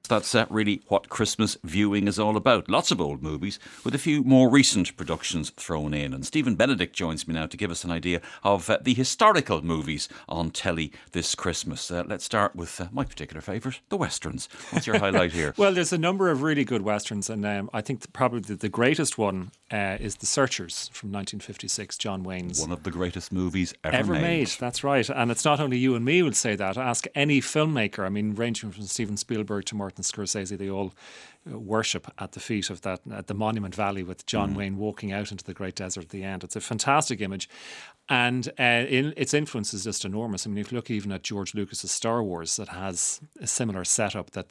That's really what Christmas viewing is all about. Lots of old movies with a few more recent productions thrown in. And Stephen Benedict joins me now to give us an idea of the historical movies on telly this Christmas. Let's start with my particular favourite, the Westerns. What's your highlight here? Well, there's a number of really good Westerns, and I think probably the greatest one is The Searchers from 1956, John Wayne's. One of the greatest movies ever made. That's right. And it's not only you and me would say that. Ask any filmmaker. I mean, ranging from Steven Spielberg to Martin Scorsese, they all worship at the feet of that, at the Monument Valley with John Wayne walking out into the great desert at the end. It's a fantastic image. And its influence is just enormous. I mean, if you look even at George Lucas's Star Wars, that has a similar setup that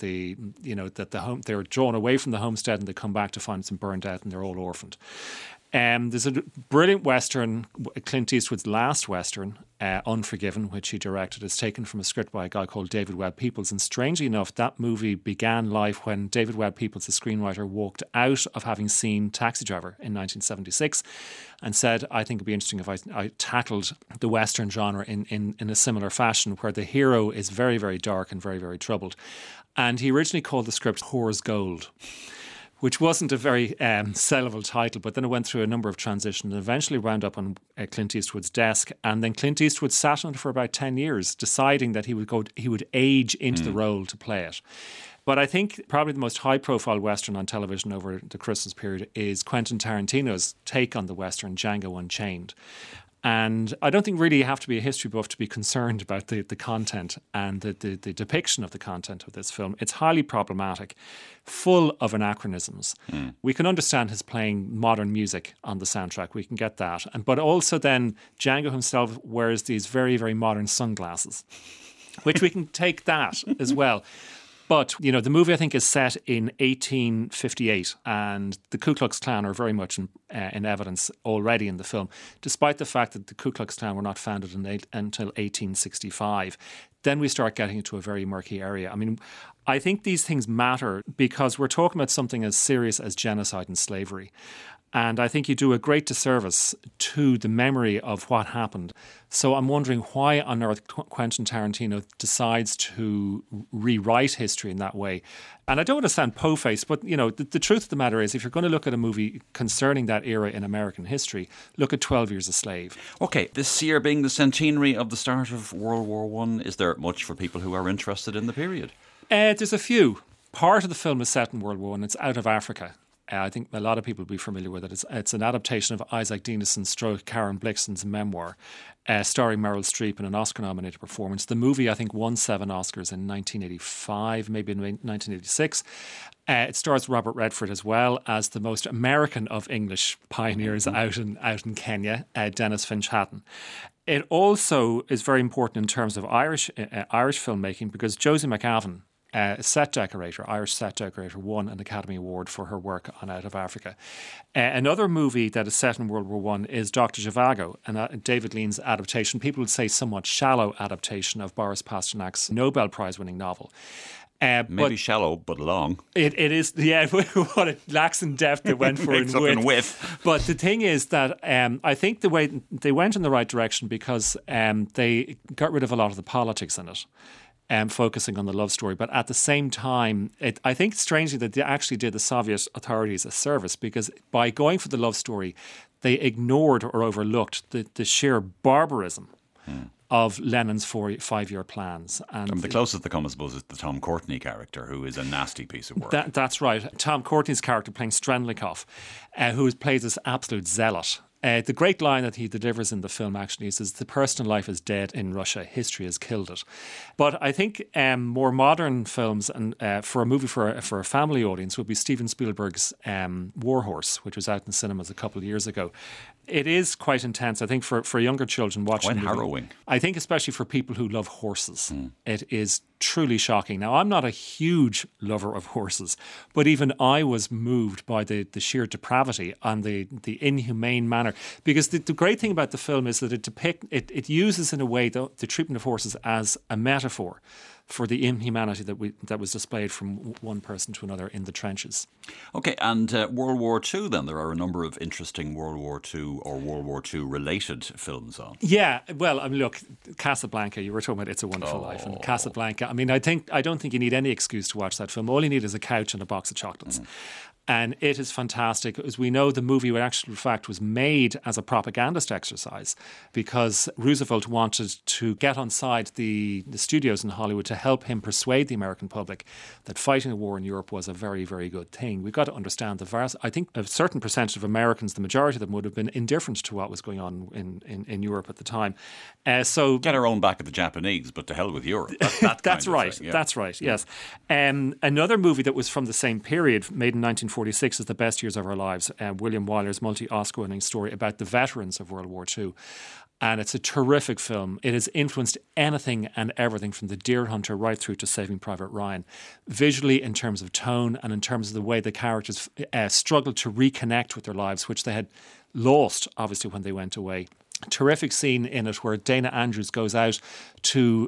they're drawn away from the homestead and they come back to find it's burned out and they're all orphaned. There's a brilliant Western, Clint Eastwood's last Western, Unforgiven, which he directed, is taken from a script by a guy called David Webb Peoples. And strangely enough, that movie began life when David Webb Peoples, the screenwriter, walked out of having seen Taxi Driver in 1976 and said, I think it'd be interesting if I tackled the Western genre in a similar fashion, where the hero is very, very dark and very, very troubled. And he originally called the script Whore's Gold, which wasn't a very sellable title, but then it went through a number of transitions and eventually wound up on Clint Eastwood's desk. And then Clint Eastwood sat on it for about 10 years, deciding that he would age into the role to play it. But I think probably the most high-profile Western on television over the Christmas period is Quentin Tarantino's take on the Western, Django Unchained. And I don't think really you have to be a history buff to be concerned about the content and the depiction of the content of this film. It's highly problematic, full of anachronisms. We can understand his playing modern music on the soundtrack. We can get that. But also then Django himself wears these very, very modern sunglasses, which we can take that as well. But, you know, the movie, I think, is set in 1858 and the Ku Klux Klan are very much in evidence already in the film, despite the fact that the Ku Klux Klan were not founded until 1865. Then we start getting into a very murky area. I mean, I think these things matter because we're talking about something as serious as genocide and slavery. And I think you do a great disservice to the memory of what happened. So I'm wondering why on earth Quentin Tarantino decides to rewrite history in that way. And I don't want to sound po-faced, but you know, the truth of the matter is, if you're going to look at a movie concerning that era in American history, look at 12 Years a Slave. Okay, this year being the centenary of the start of World War I, is there much for people who are interested in the period? There's a few. Part of the film is set in World War I, and it's out of Africa. I think a lot of people will be familiar with it. It's an adaptation of Isaac Dinesen stroke Karen Blixen's memoir, starring Meryl Streep in an Oscar-nominated performance. The movie, I think, won 7 Oscars in 1985, maybe in 1986. It stars Robert Redford as well as the most American of English pioneers out in Kenya, Dennis Finch Hatton. It also is very important in terms of Irish filmmaking because Josie McAvan, set decorator, Irish set decorator, won an Academy Award for her work on Out of Africa. Another movie that is set in World War I is Dr. Zhivago, and David Lean's adaptation, people would say somewhat shallow adaptation of Boris Pasternak's Nobel Prize-winning novel. Maybe shallow, but long. It is, yeah, what it lacks in depth it went for in width. But the thing is that I think the way they went in the right direction because they got rid of a lot of the politics in it. Focusing on the love story. But at the same time, I think strangely that they actually did the Soviet authorities a service because by going for the love story, they ignored or overlooked the sheer barbarism of Lenin's 5-year plans. And the closest they come, I suppose, is the Tom Courtenay character, who is a nasty piece of work. That's right. Tom Courtenay's character playing Strelnikov, who plays this absolute zealot. The great line that he delivers in the film actually is the personal life is dead in Russia, history has killed it. But I think more modern films and for a movie for a family audience would be Steven Spielberg's War Horse, which was out in cinemas a couple of years ago. It is quite intense, I think, for younger children watching. Quite harrowing. I think especially for people who love horses. It is truly shocking. Now, I'm not a huge lover of horses, but even I was moved by the sheer depravity and the inhumane manner. Because the great thing about the film is that it uses in a way the treatment of horses as a metaphor for the inhumanity that was displayed from one person to another in the trenches. Okay, and World War II then, there are a number of interesting World War II or World War II related films on. Yeah, well, I mean, look, Casablanca, you were talking about It's a Wonderful Life, and Casablanca, I mean, I don't think you need any excuse to watch that film. All you need is a couch and a box of chocolates. And it is fantastic. As we know, the movie, in fact, was made as a propagandist exercise because Roosevelt wanted to get on side the studios in Hollywood to help him persuade the American public that fighting a war in Europe was a very, very good thing. We've got to understand I think a certain percentage of Americans, the majority of them, would have been indifferent to what was going on in Europe at the time. So get our own back at the Japanese, but to hell with Europe. That's right. Yeah. That's right. Yes. Another movie that was from the same period, made in 1946, is The Best Years of Our Lives. William Wyler's multi-Oscar-winning story about the veterans of World War II. And it's a terrific film. It has influenced anything and everything from The Deer Hunter right through to Saving Private Ryan. Visually, in terms of tone and in terms of the way the characters struggled to reconnect with their lives, which they had lost, obviously, when they went away. Terrific scene in it where Dana Andrews goes out to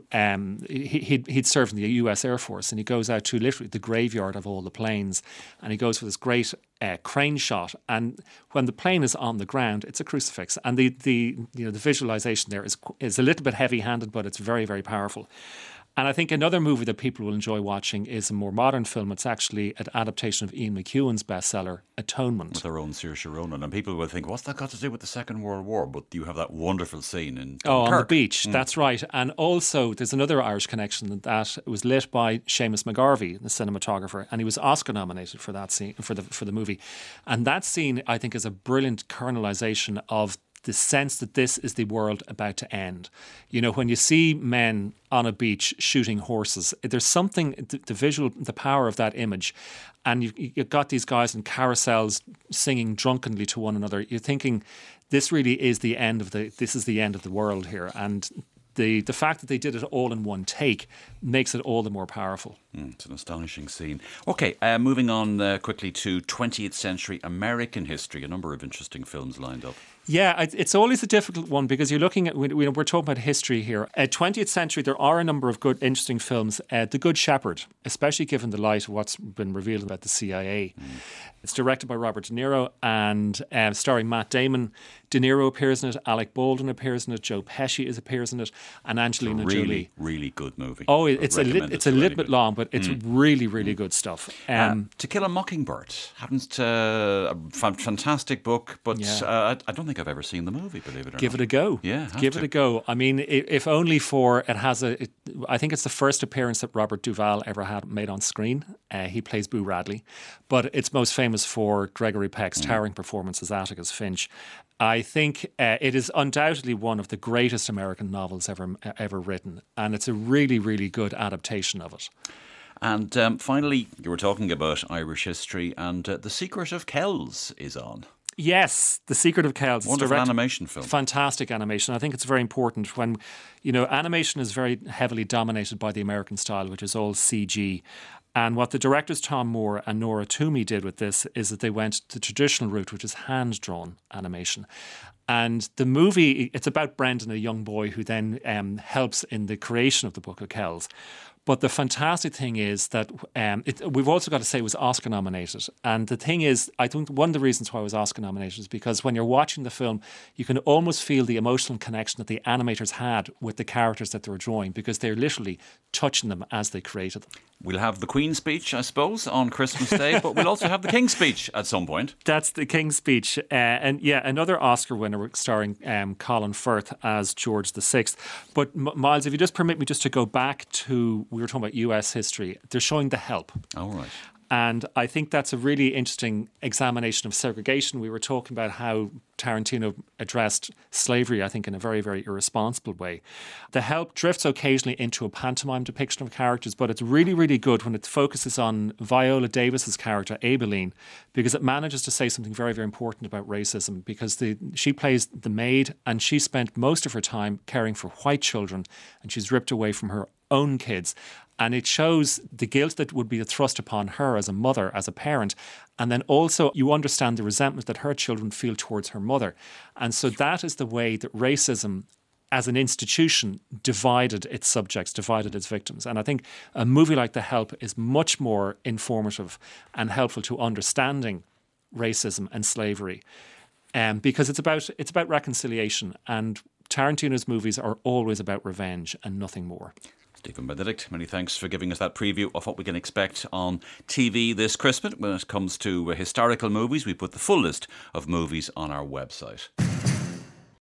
he'd served in the US Air Force, and he goes out to literally the graveyard of all the planes, and he goes for this great crane shot, and when the plane is on the ground, it's a crucifix, and the visualization there is a little bit heavy-handed, but it's very, very powerful. And I think another movie that people will enjoy watching is a more modern film. It's actually an adaptation of Ian McEwan's bestseller, Atonement. With our own Saoirse Ronan. And people will think, what's that got to do with the Second World War? But you have that wonderful scene in on the beach. That's right. And also, there's another Irish connection that it was lit by Seamus McGarvey, the cinematographer, and he was Oscar nominated for that scene, for the movie. And that scene, I think, is a brilliant kernelization of the sense that this is the world about to end. You know, when you see men on a beach shooting horses, there's something, the power of that image. And you've got these guys in carousels singing drunkenly to one another. You're thinking, this really is the end of the world here. And the fact that they did it all in one take makes it all the more powerful. It's an astonishing scene. Okay, moving on quickly to 20th century American history. A number of interesting films lined up. Yeah, it's always a difficult one because you're looking at, we're talking about history here. 20th century, there are a number of good, interesting films. The Good Shepherd, especially given the light of what's been revealed about the CIA. It's directed by Robert De Niro and starring Matt Damon. De Niro appears in it, Alec Baldwin appears in it, Joe Pesci appears in it, and Angelina Jolie. Really good movie. Oh, it's a little bit long, but it's really, really good stuff. To Kill a Mockingbird happens to a fantastic book, but I don't think I've ever seen the movie, believe it or not. Give it a go. Yeah, give it a go. I mean, if only for I think it's the first appearance that Robert Duvall ever had made on screen. He plays Boo Radley, but it's most famous for Gregory Peck's towering performance as Atticus Finch. I think it is undoubtedly one of the greatest American novels ever written, and it's a really, really good adaptation of it. And finally, you were talking about Irish history, and The Secret of Kells is on. Yes, The Secret of Kells. Wonderful animation film. Fantastic animation. I think it's very important when, animation is very heavily dominated by the American style, which is all CG. And what the directors Tom Moore and Nora Toomey did with this is that they went the traditional route, which is hand-drawn animation. And the movie, it's about Brendan, a young boy who then helps in the creation of the Book of Kells. But the fantastic thing is that we've also got to say it was Oscar nominated. And the thing is, I think one of the reasons why it was Oscar nominated is because when you're watching the film, you can almost feel the emotional connection that the animators had with the characters that they were drawing, because they're literally touching them as they created them. We'll have the Queen's speech, I suppose, on Christmas Day, but we'll also have the King's speech at some point. That's the King's speech. And another Oscar winner starring Colin Firth as George VI. But Miles, if you just permit me just to go back to, we were talking about US history, they're showing The Help. All right. And I think that's a really interesting examination of segregation. We were talking about how Tarantino addressed slavery, I think, in a very, very irresponsible way. The Help drifts occasionally into a pantomime depiction of characters, but it's really, really good when it focuses on Viola Davis's character, Aibileen, because it manages to say something very, very important about racism, because she plays the maid, and she spent most of her time caring for white children, and she's ripped away from her own kids. And it shows the guilt that would be thrust upon her as a mother, as a parent. And then also you understand the resentment that her children feel towards her mother. And so that is the way that racism as an institution, divided its subjects, divided its victims. And I think a movie like The Help is much more informative and helpful to understanding racism and slavery, because it's about reconciliation. And Tarantino's movies are always about revenge and nothing more. Stephen Benedict, many thanks for giving us that preview of what we can expect on TV this Christmas. When it comes to historical movies, we put the full list of movies on our website.